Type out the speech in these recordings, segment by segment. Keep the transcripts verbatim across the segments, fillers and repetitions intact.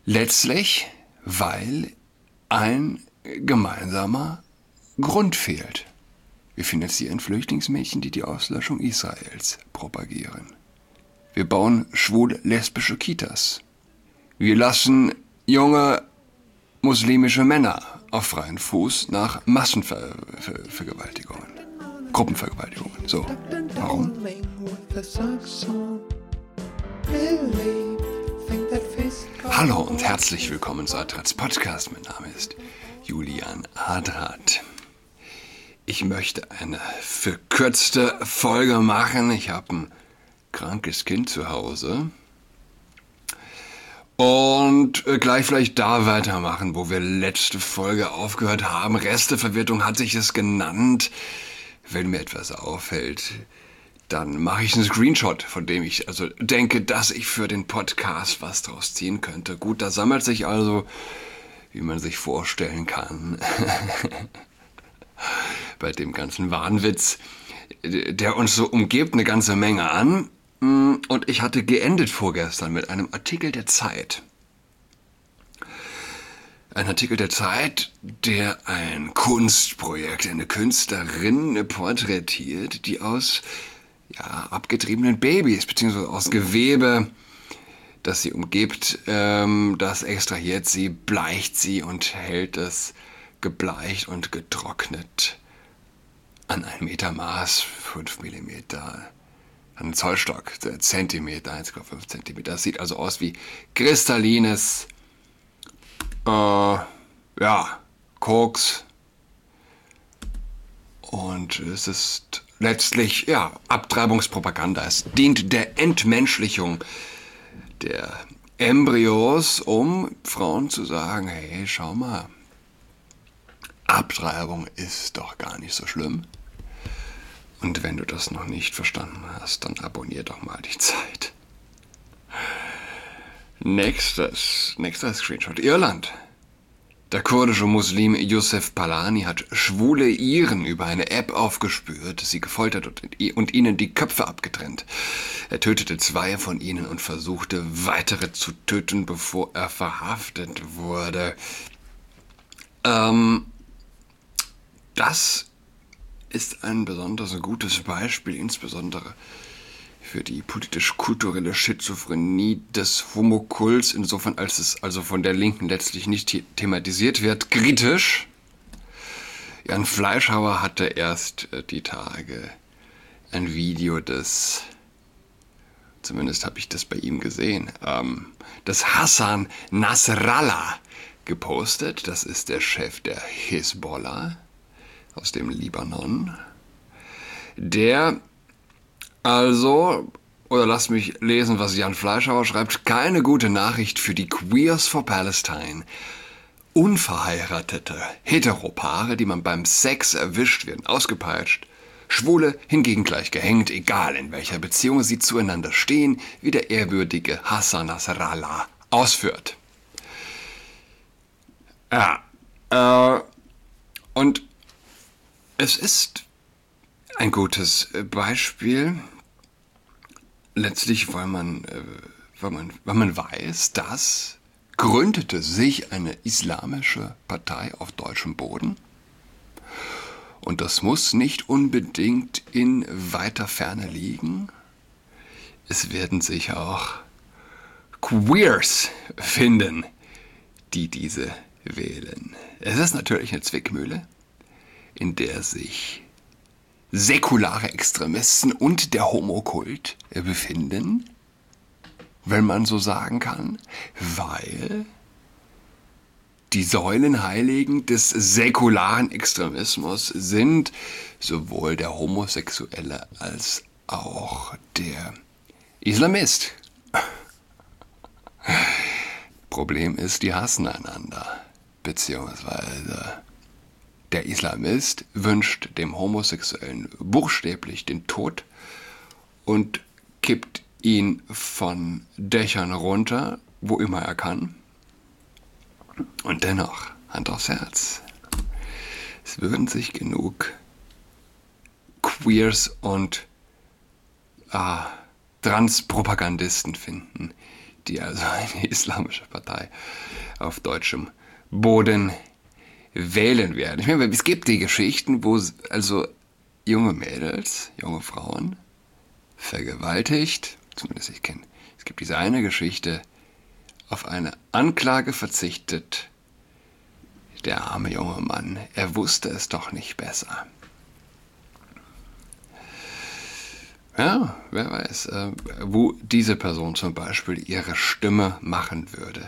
Letztlich, weil ein gemeinsamer Grund fehlt. Wir finanzieren Flüchtlingsmädchen, die die Auslöschung Israels propagieren. Wir bauen schwul-lesbische Kitas. Wir lassen junge muslimische Männer auf freien Fuß nach Massenvergewaltigungen, Gruppenvergewaltigungen. So, warum? Hallo und herzlich willkommen zu Adrats Podcast. Mein Name ist Julian Adrat. Ich möchte eine verkürzte Folge machen. Ich habe ein krankes Kind zu Hause. Und gleich vielleicht da weitermachen, wo wir letzte Folge aufgehört haben. Resteverwirrung hat sich es genannt. Wenn mir etwas auffällt, dann mache ich einen Screenshot, von dem ich also denke, dass ich für den Podcast was draus ziehen könnte. Gut, da sammelt sich also, wie man sich vorstellen kann, bei dem ganzen Wahnwitz, der uns so umgibt, eine ganze Menge an. Und ich hatte geendet vorgestern mit einem Artikel der Zeit. Ein Artikel der Zeit, der ein Kunstprojekt, eine Künstlerin porträtiert, die aus ja, abgetriebenen Babys, beziehungsweise aus Gewebe, das sie umgibt, ähm, das extrahiert sie, bleicht sie und hält es gebleicht und getrocknet an ein Meter Maß, fünf Millimeter, an einen Zollstock, Zentimeter, eins Komma fünf Zentimeter. Das sieht also aus wie kristallines, äh, ja, Koks. Und es ist letztlich, ja, Abtreibungspropaganda. Es dient der Entmenschlichung der Embryos, um Frauen zu sagen, hey, schau mal, Abtreibung ist doch gar nicht so schlimm. Und wenn du das noch nicht verstanden hast, dann abonnier doch mal die Zeit. Nächstes, nächster Screenshot. Irland. Der kurdische Muslim Youssef Palani hat schwule Iren über eine App aufgespürt, sie gefoltert und, und ihnen die Köpfe abgetrennt. Er tötete zwei von ihnen und versuchte, weitere zu töten, bevor er verhaftet wurde. Ähm, das ist ein besonders gutes Beispiel, insbesondere für die politisch-kulturelle Schizophrenie des Homokults, insofern als es also von der Linken letztlich nicht thematisiert wird. Kritisch. Jan Fleischhauer hatte erst äh, die Tage ein Video des, zumindest habe ich das bei ihm gesehen, ähm, des Hassan Nasrallah gepostet. Das ist der Chef der Hisbollah aus dem Libanon, der also, oder lasst mich lesen, was Jan Fleischhauer schreibt, keine gute Nachricht für die Queers for Palestine. Unverheiratete Heteropaare, die man beim Sex erwischt, werden ausgepeitscht. Schwule hingegen gleich gehängt, egal in welcher Beziehung sie zueinander stehen, wie der ehrwürdige Hassan Nasrallah ausführt. Ja, äh, und es ist ein gutes Beispiel, letztlich, weil man, äh, weil man, weil man weiß, dass gründete sich eine islamische Partei auf deutschem Boden. Und das muss nicht unbedingt in weiter Ferne liegen. Es werden sich auch Queers finden, die diese wählen. Es ist natürlich eine Zwickmühle, in der sich säkulare Extremisten und der Homokult befinden, wenn man so sagen kann, weil die Säulenheiligen des säkularen Extremismus sind sowohl der Homosexuelle als auch der Islamist. Problem ist, die hassen einander, beziehungsweise der Islamist wünscht dem Homosexuellen buchstäblich den Tod und kippt ihn von Dächern runter, wo immer er kann. Und dennoch, Hand aufs Herz, es würden sich genug Queers und ah, Transpropagandisten finden, die also eine islamische Partei auf deutschem Boden wählen werden. Ich meine, es gibt die Geschichten, wo also junge Mädels, junge Frauen vergewaltigt, zumindest ich kenne, es gibt diese eine Geschichte, auf eine Anklage verzichtet. Der arme junge Mann, er wusste es doch nicht besser. Ja, wer weiß, äh, wo diese Person zum Beispiel ihre Stimme machen würde.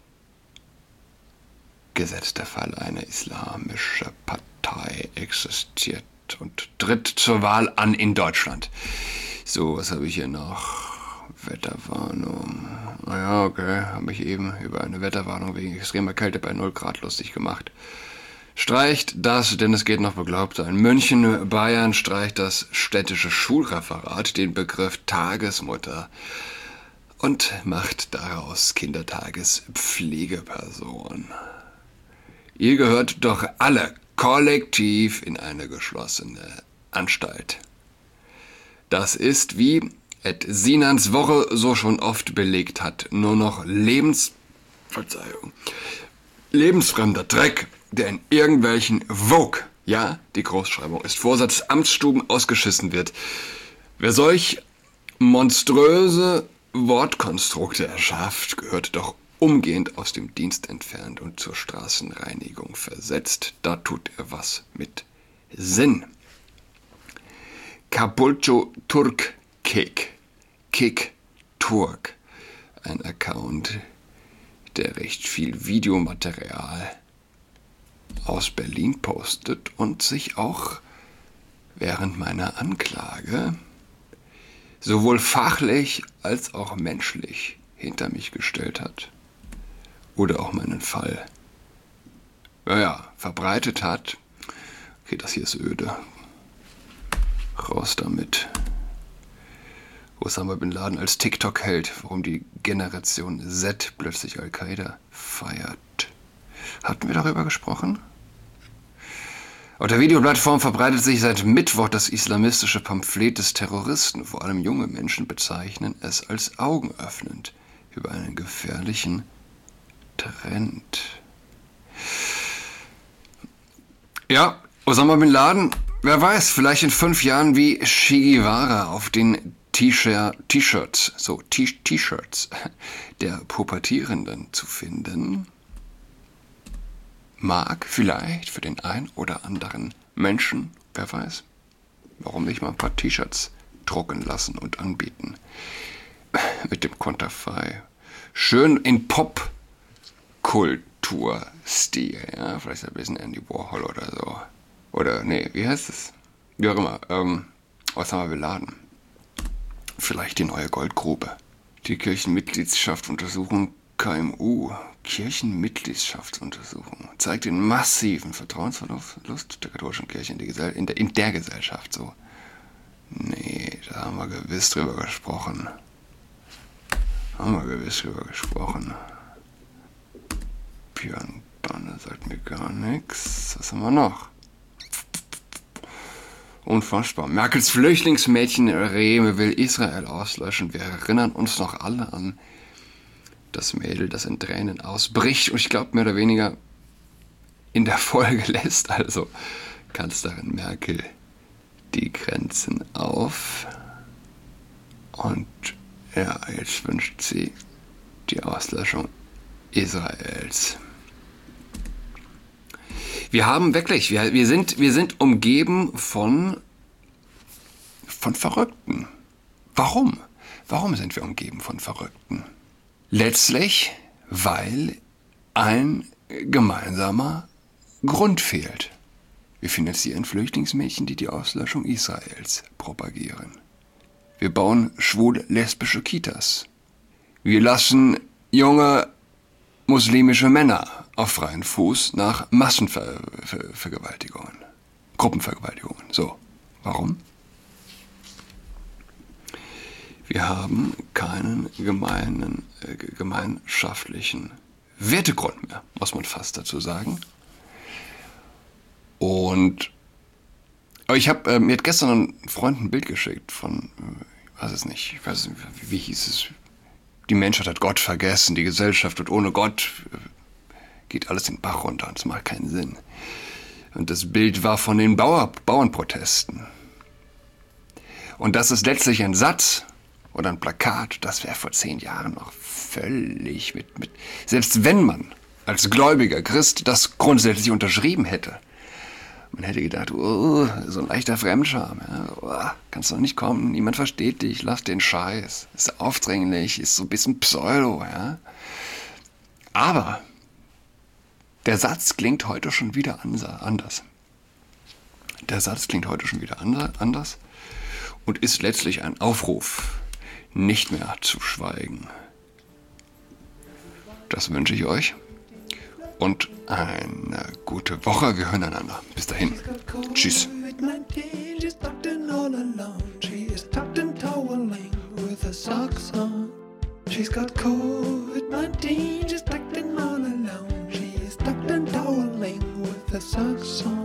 Gesetzt der Fall, eine islamische Partei existiert und tritt zur Wahl an in Deutschland. So, was habe ich hier noch? Wetterwarnung. Naja, okay, habe ich eben über eine Wetterwarnung wegen extremer Kälte bei null Grad lustig gemacht. Streicht das, denn es geht noch beglaubter. In München, Bayern streicht das städtische Schulreferat den Begriff Tagesmutter und macht daraus Kindertagespflegeperson. Ihr gehört doch alle kollektiv in eine geschlossene Anstalt. Das ist, wie Ed Sinans Woche so schon oft belegt hat, nur noch Lebens... Verzeihung. lebensfremder Dreck, der in irgendwelchen Vogue, ja, die Großschreibung ist Vorsatz, Amtsstuben ausgeschissen wird. Wer solch monströse Wortkonstrukte erschafft, gehört doch umgehend aus dem Dienst entfernt und zur Straßenreinigung versetzt. Da tut er was mit Sinn. Capulco Turk Kick. Kick Turk. Ein Account, der recht viel Videomaterial aus Berlin postet und sich auch während meiner Anklage sowohl fachlich als auch menschlich hinter mich gestellt hat oder auch meinen Fall, naja, verbreitet hat. Okay, das hier ist öde. Raus damit. Osama Bin Laden als TikTok-Held, warum die Generation Z plötzlich Al-Qaida feiert. Hatten wir darüber gesprochen? Auf der Videoplattform verbreitet sich seit Mittwoch das islamistische Pamphlet des Terroristen. Vor allem junge Menschen bezeichnen es als augenöffnend über einen gefährlichen Trend. Ja, Osama Bin Laden, wer weiß, vielleicht in fünf Jahren wie Che Guevara auf den T-Shirts, so T-Shirts der Pubertierenden zu finden, mag vielleicht für den ein oder anderen Menschen, wer weiß, warum nicht mal ein paar T-Shirts drucken lassen und anbieten mit dem Konterfei. Schön in Pop-Kultur-Stil, ja, vielleicht ein bisschen Andy Warhol oder so. Oder, nee, wie heißt es? Wie auch immer, ähm, Osama Bin Laden. Vielleicht die neue Goldgrube. Die Kirchenmitgliedschaft untersuchen K M U. Kirchenmitgliedschaftsuntersuchung zeigt den massiven Vertrauensverlust der katholischen Kirche in, die Gesell- in, der, in der Gesellschaft. So. Nee, da haben wir gewiss drüber gesprochen. Haben wir gewiss drüber gesprochen. Björn Banne sagt mir gar nichts. Was haben wir noch? Unfassbar. Merkels Flüchtlingsmädchen Rehme will Israel auslöschen. Wir erinnern uns noch alle an das Mädel, das in Tränen ausbricht und ich glaube mehr oder weniger in der Folge lässt also Kanzlerin Merkel die Grenzen auf und ja, jetzt wünscht sie die Auslöschung Israels. Wir haben wirklich, wir, wir, sind, wir sind umgeben von, von Verrückten. Warum? Warum sind wir umgeben von Verrückten? Letztlich, weil ein gemeinsamer Grund fehlt. Wir finanzieren Flüchtlingsmädchen, die die Auslöschung Israels propagieren. Wir bauen schwul-lesbische Kitas. Wir lassen junge muslimische Männer auf freien Fuß nach Massenvergewaltigungen, Gruppenvergewaltigungen. So, warum? Wir haben keinen gemeinen, äh, gemeinschaftlichen Wertegrund mehr, muss man fast dazu sagen. Und aber ich habe, äh, mir hat gestern ein Freund ein Bild geschickt von, äh, ich weiß es nicht, ich weiß nicht, wie, wie hieß es, die Menschheit hat Gott vergessen, die Gesellschaft, und ohne Gott geht alles den Bach runter und es macht keinen Sinn. Und das Bild war von den Bauer, Bauernprotesten. Und das ist letztlich ein Satz oder ein Plakat, das wäre vor zehn Jahren noch völlig mit, mit, selbst wenn man als gläubiger Christ das grundsätzlich unterschrieben hätte. Man hätte gedacht, oh, so ein leichter Fremdscham, ja, oh, kannst doch nicht kommen, niemand versteht dich, lass den Scheiß, ist aufdringlich, ist so ein bisschen Pseudo, ja. Aber der Satz klingt heute schon wieder anders. Der Satz klingt heute schon wieder anders und ist letztlich ein Aufruf, nicht mehr zu schweigen. Das wünsche ich euch und eine gute Woche. Wir hören einander. Bis dahin. Tschüss. She's got COVID nineteen, she's tucked in all alone. She's tucked and toweling with her socks on.